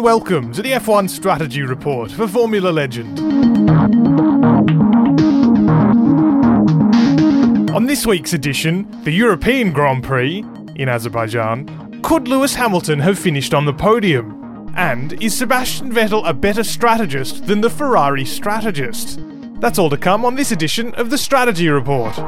welcome to the F1 Strategy Report for Formula Legend. On this week's edition, the European Grand Prix in Azerbaijan, could Lewis Hamilton have finished on the podium? And is Sebastian Vettel a better strategist than the Ferrari strategist? That's all to come on this edition of the Strategy Report.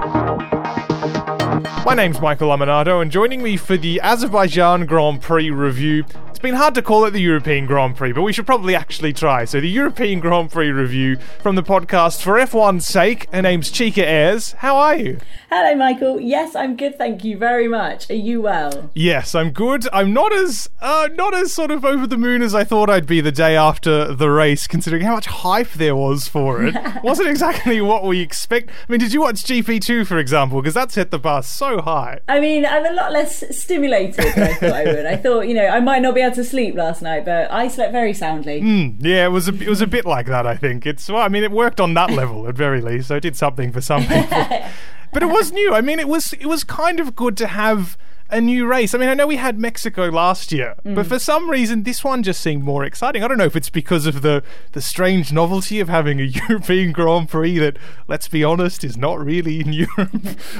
My name's Michael Lamonato, and joining me for the Azerbaijan Grand Prix review, it's been hard to call it the European Grand Prix, but we should probably actually try. So the European Grand Prix review from the podcast For F1's Sake. Her name's Chica Ayres. How are you? Hello, Michael. Yes, I'm good, thank you very much. Are you well? Yes, I'm good. I'm not as sort of over the moon as I thought I'd be the day after the race, considering how much hype there was for it. Wasn't exactly what we expect. I mean, did you watch GP2, for example? Because that set the bar so high. I mean, I'm a lot less stimulated than I thought I would. I thought, I might not be able to sleep last night, but I slept very soundly. Yeah, it was a bit like that, I think. It worked on that level at very least, so it did something for some people. But it was new. I mean, it was kind of good to have a new race. I mean, I know we had Mexico last year, but for some reason this one just seemed more exciting. I don't know if it's because of the strange novelty of having a European Grand Prix that, let's be honest, is not really in Europe,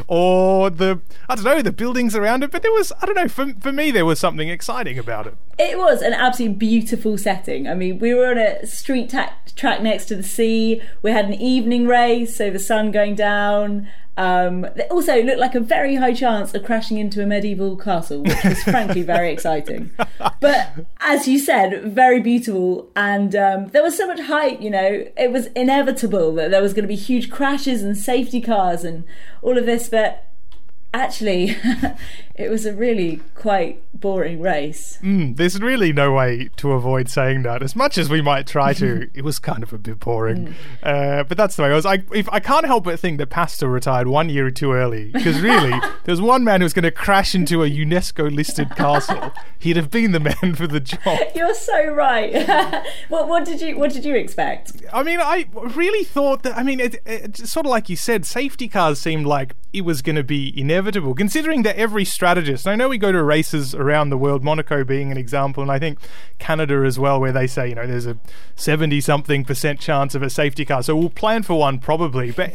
or the buildings around it, but there was, for me there was something exciting about it. It was an absolutely beautiful setting. I mean, we were on a street track next to the sea. We had an evening race, so the sun going down. Also, it looked like a very high chance of crashing into a medieval castle, which was frankly very exciting. But as you said, very beautiful, and there was so much hype. It was inevitable that there was going to be huge crashes and safety cars and all of this, but actually, it was a really quite boring race. There's really no way to avoid saying that. As much as we might try to, it was kind of a bit boring. But that's the way it was. I can't help but think that Pastor retired 1 year too early. Because really, there's one man who was going to crash into a UNESCO-listed castle. He'd have been the man for the job. You're so right. What did you expect? I mean, I really thought that, it's sort of like you said, safety cars seemed like it was going to be inevitable, considering that every strategist, and I know we go to races around the world, Monaco being an example, and I think Canada as well, where they say, there's a 70-something% chance of a safety car, so we'll plan for one probably, but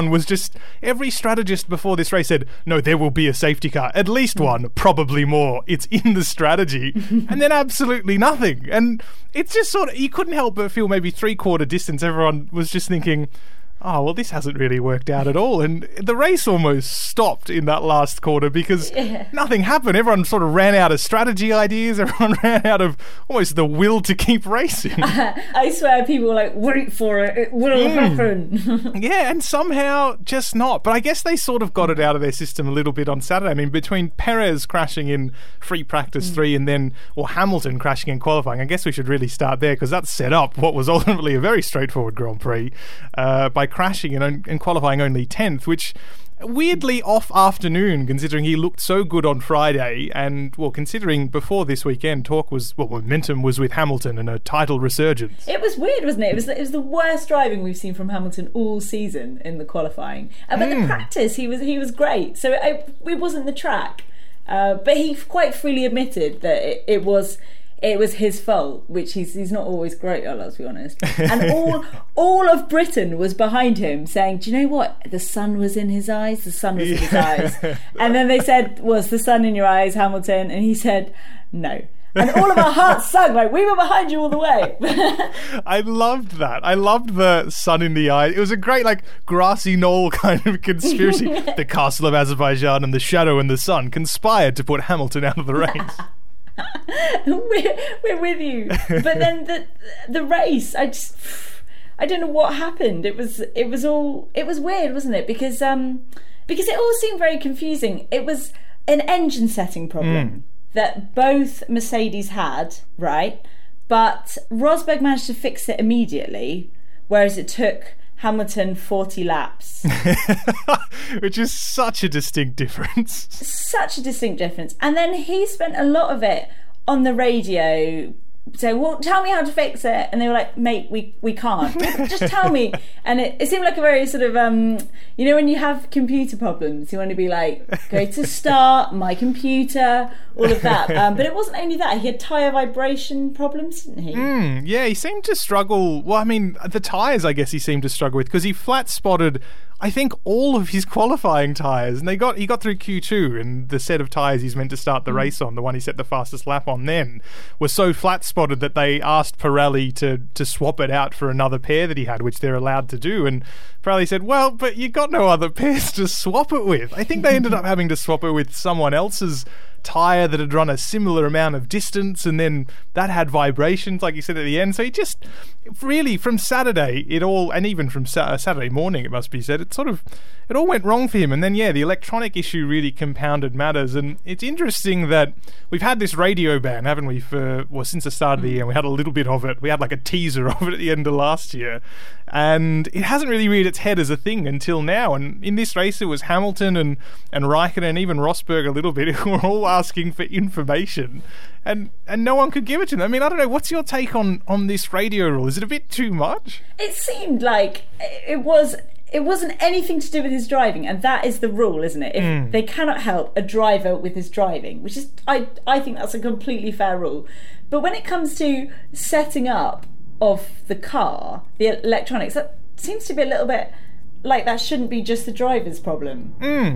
every strategist before this race said, no, there will be a safety car, at least one, probably more, it's in the strategy, and then absolutely nothing, and it's just sort of, you couldn't help but feel maybe three-quarter distance, everyone was just thinking, oh, well, this hasn't really worked out at all. And the race almost stopped in that last quarter because nothing happened. Everyone sort of ran out of strategy ideas. Everyone ran out of almost the will to keep racing. I swear people were like, wait for it. It will happen. Yeah, and somehow just not. But I guess they sort of got it out of their system a little bit on Saturday. I mean, between Perez crashing in free practice 3 and then, Hamilton crashing in qualifying, I guess we should really start there because that set up what was ultimately a very straightforward Grand Prix by crashing and qualifying only 10th, which weirdly off afternoon considering he looked so good on Friday, and considering before this weekend momentum was with Hamilton and a title resurgence. It was weird, wasn't it? It was the worst driving we've seen from Hamilton all season in the qualifying, but the practice he was great, so it wasn't the track, but he quite freely admitted that it was his fault, which he's not always great at, let's be honest. And all of Britain was behind him saying, do you know what? The sun was in his eyes. The sun was in his eyes. And then they said, was the sun in your eyes, Hamilton? And he said, no. And all of our hearts sung, like, we were behind you all the way. I loved that. I loved the sun in the eye. It was a great, grassy knoll kind of conspiracy. The castle of Azerbaijan and the shadow and the sun conspired to put Hamilton out of the race. We're with you, but then the race, I don't know what happened. It was weird, wasn't it? Because it all seemed very confusing. It was an engine setting problem that both Mercedes had, right? But Rosberg managed to fix it immediately, whereas it took Hamilton 40 laps. Which is such a distinct difference. Such a distinct difference. And then he spent a lot of it on the radio saying, well, tell me how to fix it. And they were like, mate, we can't. Just tell me. And it seemed like a very sort of, you know, when you have computer problems, you want to be like, go to start, my computer, all of that. But it wasn't only that. He had tyre vibration problems, didn't he? Yeah, he seemed to struggle. Well, I mean, the tyres, I guess he seemed to struggle with, because he flat spotted, I think, all of his qualifying tyres, and he got through Q2, and the set of tyres he's meant to start the race on, the one he set the fastest lap on then, was so flat spotted that they asked Pirelli to swap it out for another pair that he had, which they're allowed to do, and Pirelli said, well, but you got no other pairs to swap it with. I think they ended up having to swap it with someone else's tyre that had run a similar amount of distance, and then that had vibrations, like you said at the end. So he just really, from Saturday, and even from Saturday morning, it must be said, it all went wrong for him. And then, the electronic issue really compounded matters. And it's interesting that we've had this radio ban, haven't we, since the start of the year, and we had a little bit of it. We had like a teaser of it at the end of last year, and it hasn't really reared its head as a thing until now. And in this race, it was Hamilton and Raikkonen and even Rosberg a little bit who were all asking for information, and no one could give it to them. I mean, I don't know, what's your take on this radio rule? Is it a bit too much? It seemed like it wasn't anything to do with his driving, and that is the rule, isn't it? If they cannot help a driver with his driving, which is, I think that's a completely fair rule. But when it comes to setting up of the car, the electronics, that seems to be a little bit like that shouldn't be just the driver's problem.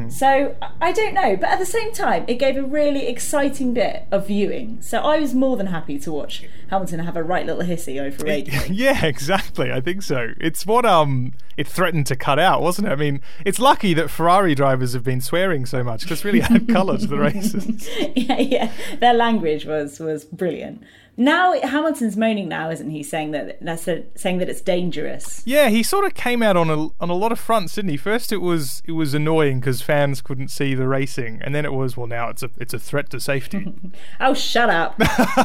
So I don't know, but at the same time, it gave a really exciting bit of viewing. So I was more than happy to watch Hamilton have a right little hissy over radio. Yeah, exactly. I think so. It's what it threatened to cut out, wasn't it? I mean, it's lucky that Ferrari drivers have been swearing so much, because it's really added colour to the races. Yeah. Their language was brilliant. Now Hamilton's moaning now, isn't he, saying that it's dangerous? Yeah, he sort of came out on a lot of fronts, didn't he? First it was annoying because fans couldn't see the racing, and then it was, well, now it's a threat to safety. Oh, shut up.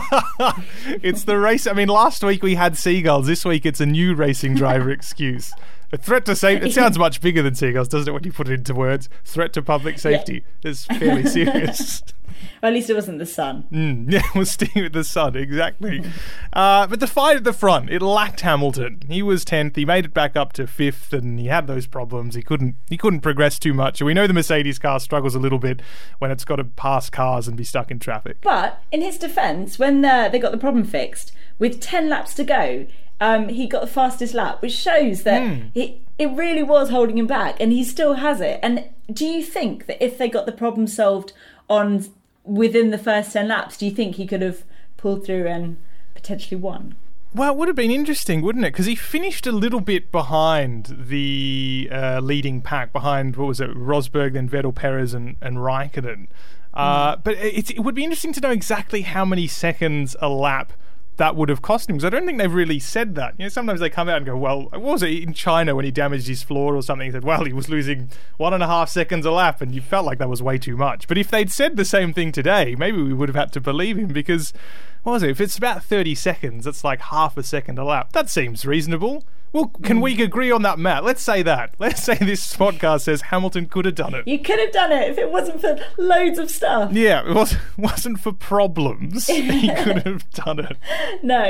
It's the race. I mean, last week we had seagulls. This week it's a new racing driver excuse. A threat to safety. It sounds much bigger than seagulls, doesn't it, when you put it into words? Threat to public safety. Yeah. It's fairly serious. Well, at least it wasn't the sun. Yeah, we'll stick with the sun, exactly. But the fight at the front, it lacked Hamilton. He was 10th. He made it back up to 5th, and he had those problems. He couldn't progress too much. And we know the Mercedes car struggles a little bit when it's got to pass cars and be stuck in traffic. But in his defence, when they got the problem fixed, with 10 laps to go, he got the fastest lap, which shows that it really was holding him back, and he still has it. And do you think that if they got the problem solved within the first 10 laps, do you think he could have pulled through and potentially won? Well, it would have been interesting, wouldn't it? Because he finished a little bit behind the leading pack, behind, what was it, Rosberg, then Vettel, Perez and Raikkonen. But it would be interesting to know exactly how many seconds a lap that would have cost him, because I don't think they've really said that. You know, sometimes they come out and go, well, what was it in China when he damaged his floor or something? He said, well, he was losing 1.5 seconds a lap, and you felt like that was way too much. But if they'd said the same thing today, maybe we would have had to believe him, because, what was it, if it's about 30 seconds, it's like half a second a lap. That seems reasonable. Well, can we agree on that, Matt? Let's say that. Let's say this podcast says Hamilton could have done it. You could have done it if it wasn't for loads of stuff. Yeah, it wasn't for problems. He could have done it. No,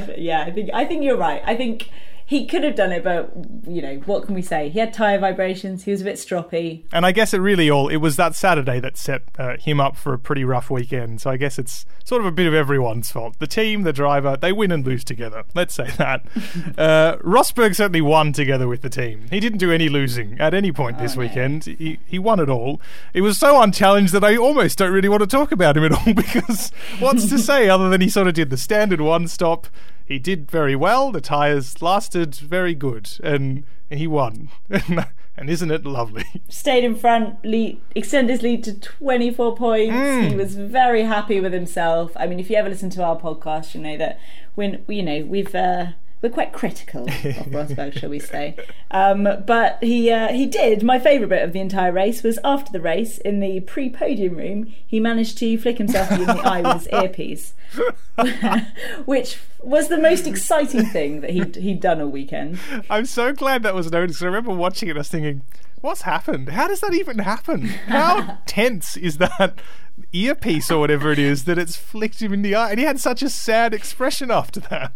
I think you're right. I think he could have done it, but, you know, what can we say? He had tyre vibrations, he was a bit stroppy. And I guess it was that Saturday that set him up for a pretty rough weekend, so I guess it's sort of a bit of everyone's fault. The team, the driver, they win and lose together. Let's say that. Rosberg certainly won together with the team. He didn't do any losing at any point this weekend. He won it all. It was so unchallenged that I almost don't really want to talk about him at all, because what's to say other than he sort of did the standard one stop. He did very well. The tyres lasted very good, and he won. And isn't it lovely? Stayed in front, extended his lead to 24 points. He was very happy with himself. I mean, if you ever listen to our podcast, you know that we're quite critical of Rosberg, shall we say. But he did. My favourite bit of the entire race was after the race, in the pre-podium room, he managed to flick himself in the eye with his earpiece. Which, was the most exciting thing that he'd done all weekend. I'm so glad that was noticed. I remember watching it, I was thinking, what's happened? How does that even happen? How tense is that earpiece or whatever it is that it's flicked him in the eye? And he had such a sad expression after that.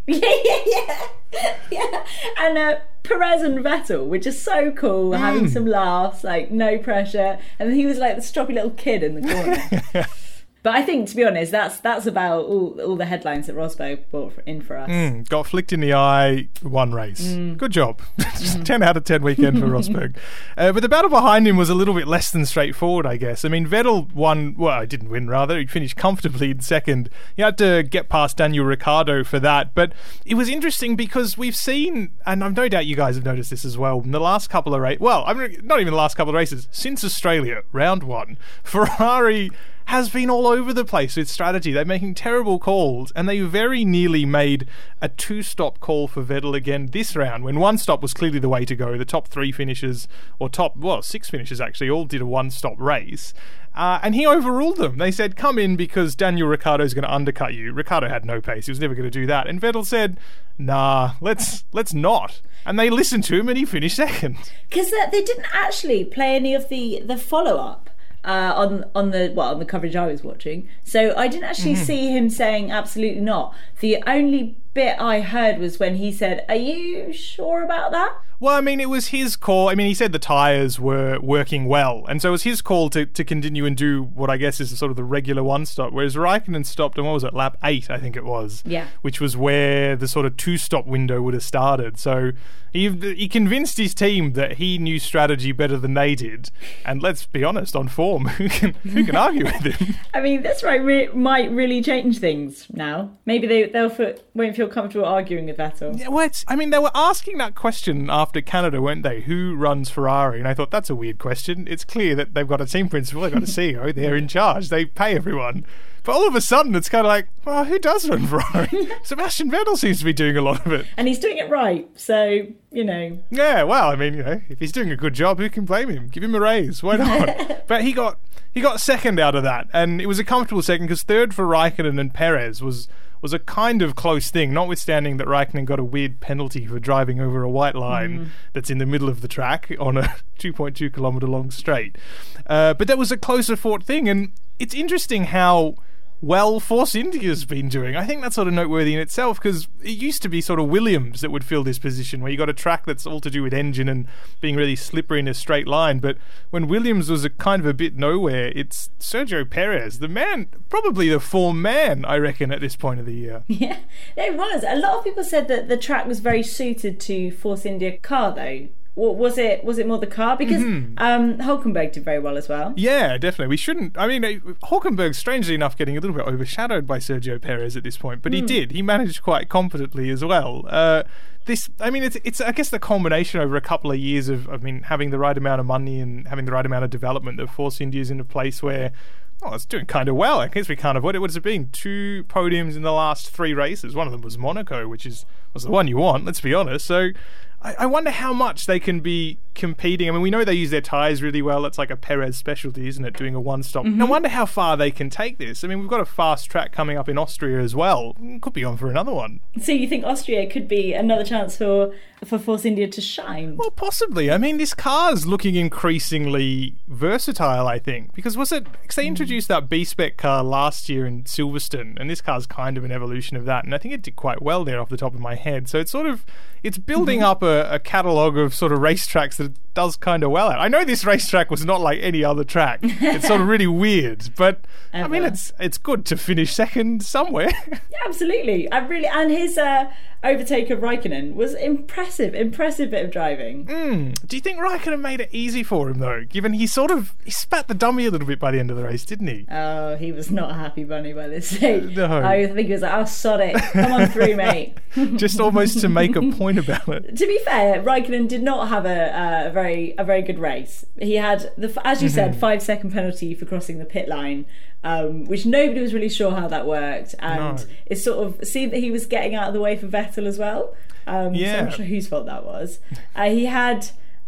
Yeah. And Perez and Vettel were just so cool, having some laughs, like no pressure. And he was like the stroppy little kid in the corner. But I think, to be honest, that's about all the headlines that Rosberg brought in for us. Got flicked in the eye, one race. Good job. 10 out of 10 weekend for Rosberg. But the battle behind him was a little bit less than straightforward, I guess. I mean, Vettel won, well, he didn't win, rather. He finished comfortably in second. He had to get past Daniel Ricciardo for that. But it was interesting because we've seen, and I've no doubt you guys have noticed this as well, in the last couple of races, well, I mean, not even the last couple of races, since Australia, round one, Ferrari has been all over the place with strategy. They're making terrible calls, and they very nearly made a 2-stop call for Vettel again this round, when 1 stop was clearly the way to go. The top 3 finishers, or 6 finishers actually, all did a 1-stop race. And he overruled them. They said, come in because Daniel Ricciardo's going to undercut you. Ricciardo had no pace. He was never going to do that. And Vettel said, nah, let's not. And they listened to him, and he finished second. Because they didn't actually play any of the follow-up. On the coverage I was watching, so I didn't actually see him saying absolutely not. The only bit I heard was when he said, "Are you sure about that?" Well, I mean, it was his call. I mean, he said the tyres were working well, and so it was his call to continue and do what I guess is sort of the regular 1-stop, whereas Raikkonen stopped on, what was it, lap 8, I think it was, which was where the sort of 2-stop window would have started. So he convinced his team that he knew strategy better than they did, and let's be honest, on form, who can argue with him? I mean, this might really change things now. Maybe they won't feel comfortable arguing with Vettel. Yeah, well, I mean, they were asking that question after Canada, weren't they? Who runs Ferrari? And I thought, that's a weird question. It's clear that they've got a team principal, they've got a CEO, they're in charge, they pay everyone. But all of a sudden, it's kind of like, well, who does run Ferrari? Sebastian Vettel seems to be doing a lot of it. And he's doing it right, so, you know. Yeah, well, I mean, you know, if he's doing a good job, who can blame him? Give him a raise, why not? But he got second out of that, and it was a comfortable second, because third for Raikkonen and Perez was a kind of close thing, notwithstanding that Raikkonen got a weird penalty for driving over a white line that's in the middle of the track on a 2.2 kilometre long straight. But that was a closer fought thing, and it's interesting how well Force India's been doing. I think that's sort of noteworthy in itself, because it used to be sort of Williams that would fill this position, where you got a track that's all to do with engine and being really slippery in a straight line. But when Williams was a kind of a bit nowhere, it's Sergio Perez, the man, probably the form man, I reckon, at this point of the year. Yeah, it was. A lot of people said that the track was very suited to Force India car, though. Was it more the car? Because Hulkenberg did very well as well. Yeah, definitely. Hulkenberg, strangely enough, getting a little bit overshadowed by Sergio Perez at this point, but he did. He managed quite competently as well. It's I guess the combination over a couple of years of having the right amount of money and having the right amount of development that Force India's in a place where, it's doing kind of well. I guess we can't avoid it. What has it been? 2 podiums in the last 3 races. One of them was Monaco, which was the one you want, let's be honest. So I wonder how much they can be competing. I mean, we know they use their tyres really well. It's like a Perez specialty, isn't it, doing a 1-stop. I wonder how far they can take this. I mean, we've got a fast track coming up in Austria as well. Could be on for another one. So you think Austria could be another chance for Force India to shine? Well, possibly. I mean, this car's looking increasingly versatile, I think. Because they introduced that B-Spec car last year in Silverstone, and this car's kind of an evolution of that. And I think it did quite well there off the top of my head. So it's building up a catalogue of sort of racetracks that it does kind of well at. I know this racetrack was not like any other track. It's sort of really weird, but I mean, it's good to finish second somewhere. Yeah, absolutely. And his overtake of Raikkonen was impressive bit of driving. Do you think Raikkonen made it easy for him though, given he spat the dummy a little bit by the end of the race, didn't he? Oh, he was not a happy bunny by this stage. No. I think he was like, sod it, come on through, mate. Just almost to make a point about it. To be fair, Raikkonen did not have a very good race. He had, as you said, 5-second penalty for crossing the pit line, which nobody was really sure how that worked, and it sort of seemed that he was getting out of the way for Vettel as well. So I'm not sure whose fault that was. He had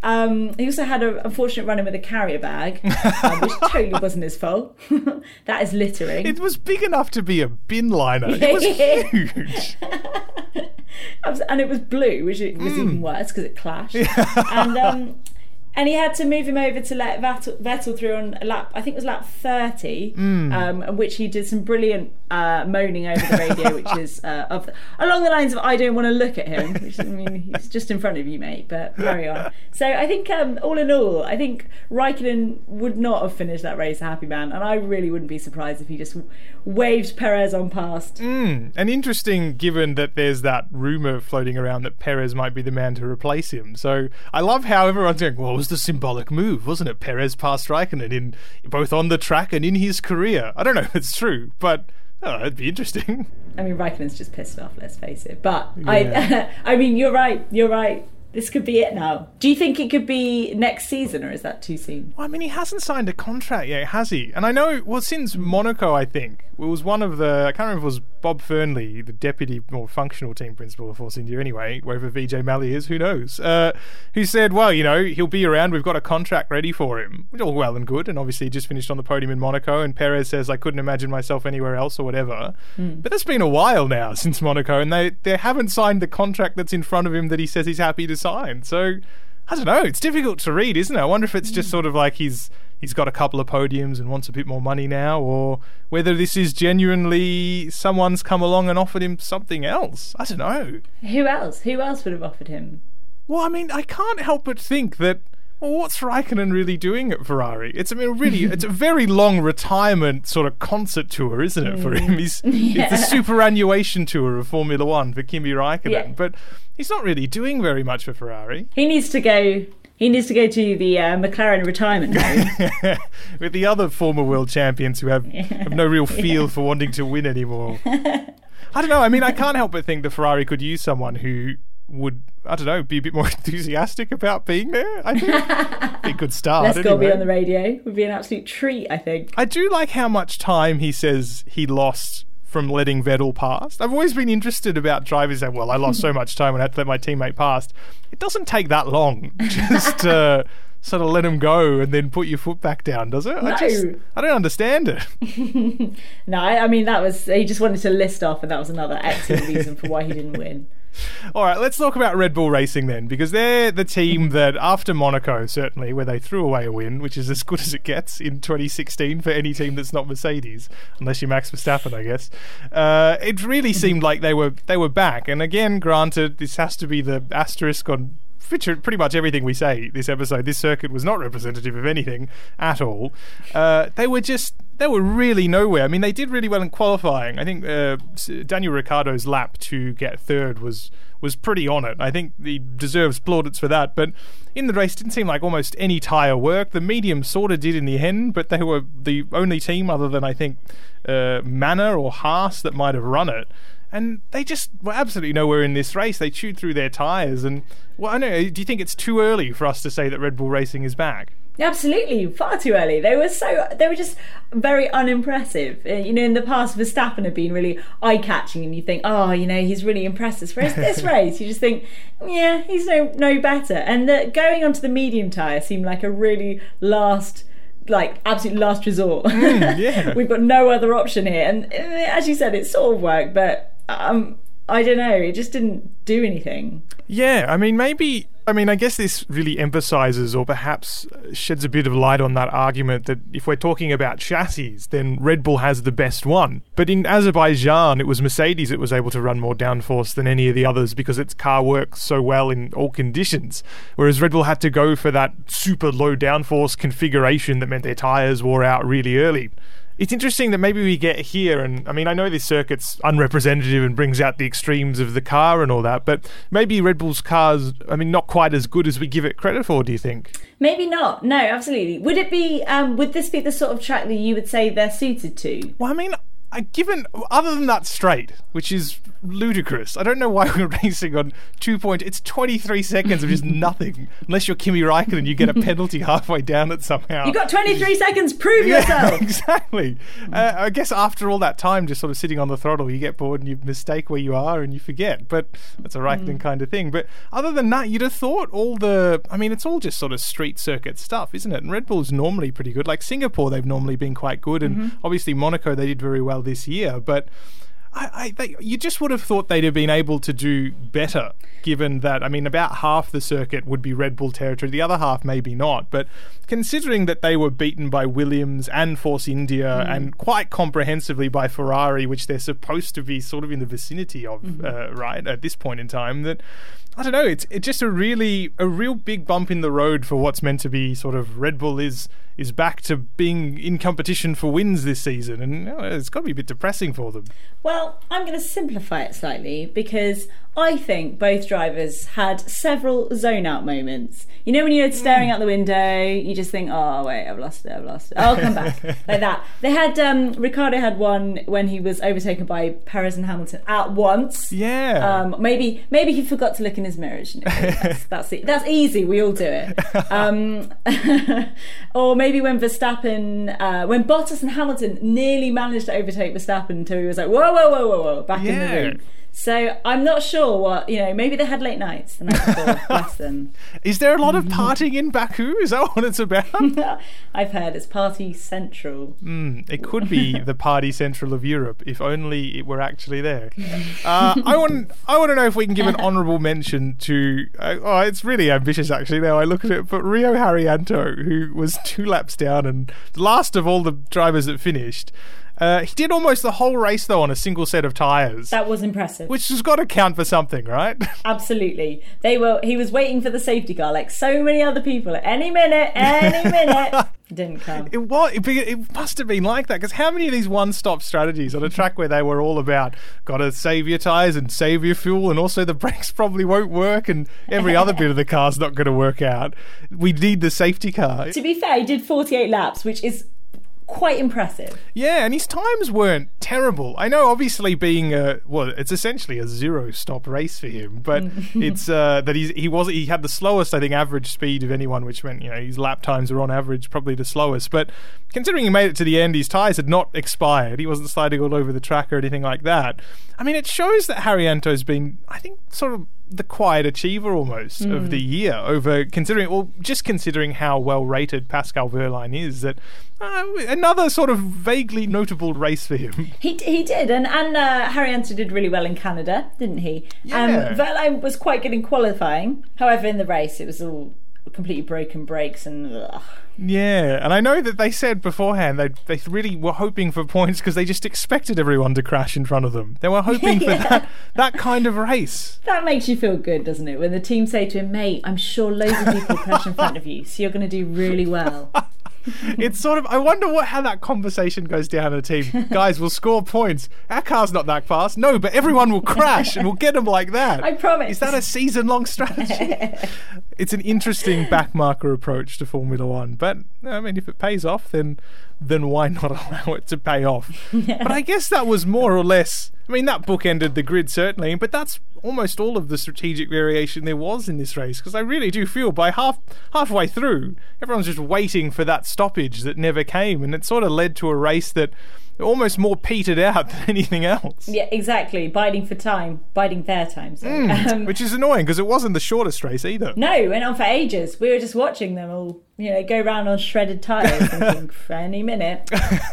He also had an unfortunate run-in with a carrier bag, which totally wasn't his fault. That is littering. It was big enough to be a bin liner. It was huge. And it was blue, which was even worse because it clashed. And he had to move him over to let Vettel through on lap, I think it was lap 30, which he did some brilliant moaning over the radio, which is along the lines of, I don't want to look at him, which, I mean, he's just in front of you, mate, but carry on. So I think, all in all, I think Raikkonen would not have finished that race a happy man, and I really wouldn't be surprised if he just waved Perez on past. And interesting, given that there's that rumour floating around that Perez might be the man to replace him. So I love how everyone's going, well, it was the symbolic move, wasn't it? Perez passed Raikkonen both on the track and in his career. I don't know if it's true, but it'd be interesting. I mean, Raikkonen's just pissed off, let's face it. But yeah. I mean, you're right. This could be it now. Do you think it could be next season, or is that too soon? Well, I mean, he hasn't signed a contract yet, has he? And I know, well, since Monaco, I think, it was one of the, I can't remember if it was Bob Fernley, the deputy or functional team principal of Force India anyway, wherever Vijay Mallya is, who knows, who said, well, you know, he'll be around, we've got a contract ready for him. All well and good, and obviously he just finished on the podium in Monaco, and Perez says, I couldn't imagine myself anywhere else or whatever. But that's been a while now since Monaco, and they haven't signed the contract that's in front of him that he says he's happy to sign. So, I don't know, it's difficult to read, isn't it? I wonder if it's just sort of like he's got a couple of podiums and wants a bit more money now, or whether this is genuinely someone's come along and offered him something else. I don't know. Who else would have offered him? Well, I mean, I can't help but think that, well, what's Raikkonen really doing at Ferrari? It's a very long retirement sort of concert tour, isn't it, for him? It's the superannuation tour of Formula One for Kimi Raikkonen, but he's not really doing very much for Ferrari. He needs to go to the McLaren retirement home. With the other former world champions who have no real feel for wanting to win anymore. I don't know. I mean, I can't help but think that Ferrari could use someone who would, I don't know, be a bit more enthusiastic about being there. I think it could start. Let's go be on the radio. Would be an absolute treat, I think. I do like how much time he says he lost from letting Vettel pass. I've always been interested about drivers saying, well, I lost so much time when I had to let my teammate pass. It doesn't take that long. Just sort of let him go and then put your foot back down, does it? No. I don't understand it. No, I mean, he just wanted to list off, and that was another excellent reason for why he didn't win. All right, let's talk about Red Bull Racing then, because they're the team that, after Monaco, certainly, where they threw away a win, which is as good as it gets in 2016 for any team that's not Mercedes, unless you're Max Verstappen, I guess. It really seemed like they were back. And again, granted, this has to be the asterisk on pretty much everything we say this episode. This circuit was not representative of anything at all. They were really nowhere. I mean, they did really well in qualifying. I think Daniel Ricciardo's lap to get third was pretty on it. I think he deserves plaudits for that. But in the race, it didn't seem like almost any tyre work. The medium sort of did in the end, but they were the only team other than, I think, Manor or Haas that might have run it. And they just were absolutely nowhere in this race. They chewed through their tyres. And, well, I know, do you think it's too early for us to say that Red Bull Racing is back? Absolutely, far too early. They were just very unimpressive. You know, in the past, Verstappen had been really eye-catching, and you think, oh, you know, he's really impressed us. Whereas this race, you just think, yeah, he's no better. And going onto the medium tyre seemed like a really absolute last resort. Yeah. We've got no other option here. And as you said, it sort of worked, but I don't know, it just didn't do anything. Yeah, I guess this really emphasises or perhaps sheds a bit of light on that argument that if we're talking about chassis, then Red Bull has the best one. But in Azerbaijan, it was Mercedes that was able to run more downforce than any of the others because its car works so well in all conditions. Whereas Red Bull had to go for that super low downforce configuration that meant their tyres wore out really early. It's interesting that maybe we get here, and I mean, I know this circuit's unrepresentative and brings out the extremes of the car and all that, but maybe Red Bull's car's, not quite as good as we give it credit for, do you think? Maybe not. No, absolutely. Would it be, would this be the sort of track that you would say they're suited to? Well, Given, other than that straight, which is ludicrous, I don't know why we're racing on 2 point. It's 23 seconds of just nothing. Unless you're Kimi Raikkonen, you get a penalty halfway down it somehow. You got 23 seconds. Prove yourself. Exactly. I guess after all that time, just sort of sitting on the throttle, you get bored and you mistake where you are and you forget. But that's a Raikkonen kind of thing. But other than that, you'd have thought it's all just sort of street circuit stuff, isn't it? And Red Bull's normally pretty good. Like Singapore, they've normally been quite good, and obviously Monaco, they did very well this year. But you just would have thought they'd have been able to do better, given that, about half the circuit would be Red Bull territory, the other half maybe not. But considering that they were beaten by Williams and Force India and quite comprehensively by Ferrari, which they're supposed to be sort of in the vicinity of, right, at this point in time, that, I don't know, it's just a real big bump in the road for what's meant to be sort of Red Bull is back to being in competition for wins this season, and it's got to be a bit depressing for them. Well, I'm going to simplify it slightly, because I think both drivers had several zone-out moments. You know when you're staring out the window, you just think, oh, wait, I've lost it. I'll come back. Like that. They had, Ricciardo had one when he was overtaken by Perez and Hamilton at once. Yeah. Maybe he forgot to look in his mirrors. That's easy. We all do it. Or maybe when when Bottas and Hamilton nearly managed to overtake Verstappen until he was like, whoa, back in the room. So I'm not sure what, maybe they had late nights the night before. Bless them. Is there a lot of partying in Baku? Is that what it's about? I've heard it's party central. It could be the party central of Europe, if only it were actually there. I want to know if we can give an honourable mention to, it's really ambitious actually now I look at it, but Rio Haryanto, who was 2 laps down and last of all the drivers that finished. He did almost the whole race, though, on a single set of tyres. That was impressive. Which has got to count for something, right? Absolutely. He was waiting for the safety car, like so many other people. Any minute. Didn't come. It must have been like that, because how many of these one-stop strategies on a track where they were all about got to save your tyres and save your fuel, and also the brakes probably won't work, and every other bit of the car's not going to work out. We need the safety car. To be fair, he did 48 laps, which is quite impressive. Yeah, and his times weren't terrible. I know, obviously, being it's essentially a zero-stop race for him, but it's that he had the slowest, I think, average speed of anyone, which meant his lap times were on average probably the slowest. But considering he made it to the end, his tyres had not expired. He wasn't sliding all over the track or anything like that. It shows that Haryanto's been, I think, sort of the quiet achiever almost of the year, considering how well rated Pascal Wehrlein is, that another sort of vaguely notable race for him. He did, and Haryanto did really well in Canada, didn't he? Yeah. Wehrlein was quite good in qualifying. However, in the race it was all completely broken brakes and Yeah, and I know that they said beforehand they really were hoping for points because they just expected everyone to crash in front of them. They were hoping for that kind of race. That makes you feel good, doesn't it? When the team say to him, mate, I'm sure loads of people crash in front of you, so you're going to do really well. It's sort of, I wonder how that conversation goes down in a team. Guys, we'll score points. Our car's not that fast. No, but everyone will crash and we'll get them like that. I promise. Is that a season-long strategy? It's an interesting backmarker approach to Formula One. But, if it pays off, then why not allow it to pay off? But I guess that was more or less, that bookended the grid, certainly, but that's almost all of the strategic variation there was in this race, because I really do feel by halfway through, everyone's just waiting for that stoppage that never came, and it sort of led to a race that almost more petered out than anything else. Yeah, exactly. Biding their time. So. Which is annoying, because it wasn't the shortest race either. No, it went on for ages. We were just watching them all, go around on shredded tyres thinking, for any minute.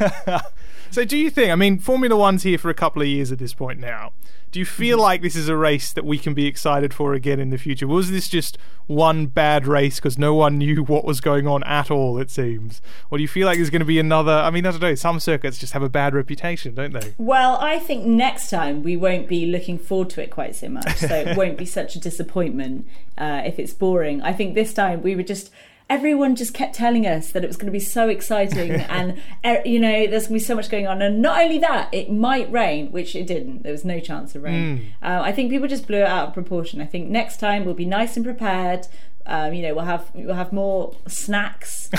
So do you think, Formula One's here for a couple of years at this point now. Do you feel like this is a race that we can be excited for again in the future? Was this just one bad race because no one knew what was going on at all, it seems? Or do you feel like there's going to be another... I don't know, some circuits just have a bad reputation, don't they? Well, I think next time we won't be looking forward to it quite so much, so it won't be such a disappointment if it's boring. I think this time we were just... Everyone just kept telling us that it was going to be so exciting and, there's going to be so much going on. And not only that, it might rain, which it didn't. There was no chance of rain. I think people just blew it out of proportion. I think next time we'll be nice and prepared. We'll have more snacks,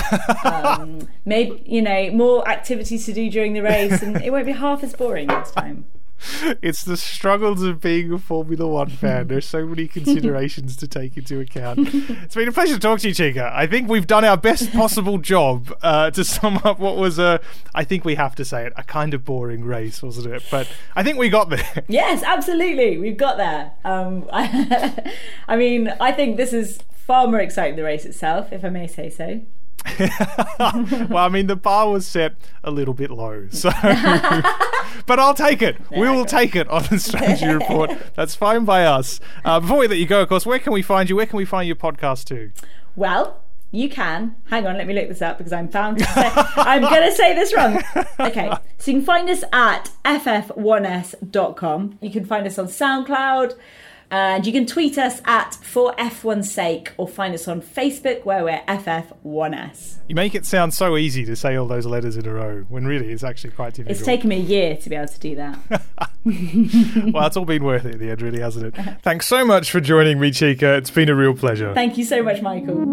maybe more activities to do during the race, and it won't be half as boring next time. It's the struggles of being a Formula One fan. There's so many considerations to take into account. It's been a pleasure to talk to you, Chica. I think we've done our best possible job to sum up what was I think we have to say it, a kind of boring race, wasn't it? But I think we got there. Yes, absolutely. We've got there. I mean, I think this is far more exciting than the race itself, if I may say so. Well, I mean, the bar was set a little bit low, so but I'll take it. We will take it on the Strategy Report. That's fine by us. Before we let you go, of course, where can we find you? Where can we find your podcast too? Well, you can. Hang on, let me look this up because I'm going to say this wrong. Okay, so you can find us at ff1s.com. You can find us on SoundCloud. And you can tweet us at For F1's Sake, or find us on Facebook where we're FF1S. You make it sound so easy to say all those letters in a row, when really it's actually quite difficult. It's taken me a year to be able to do that. Well, it's all been worth it at the end, really, hasn't it? Thanks so much for joining me, Chica. It's been a real pleasure. Thank you so much, Michael.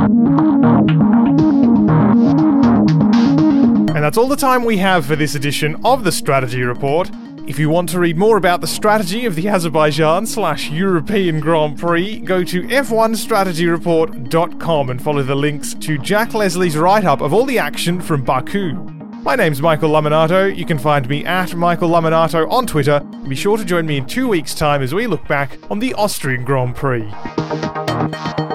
And that's all the time we have for this edition of the Strategy Report. If you want to read more about the strategy of the Azerbaijan/European Grand Prix, go to f1strategyreport.com and follow the links to Jack Leslie's write-up of all the action from Baku. My name's Michael Laminato. You can find me at Michael Laminato on Twitter. Be sure to join me in 2 weeks' time as we look back on the Austrian Grand Prix.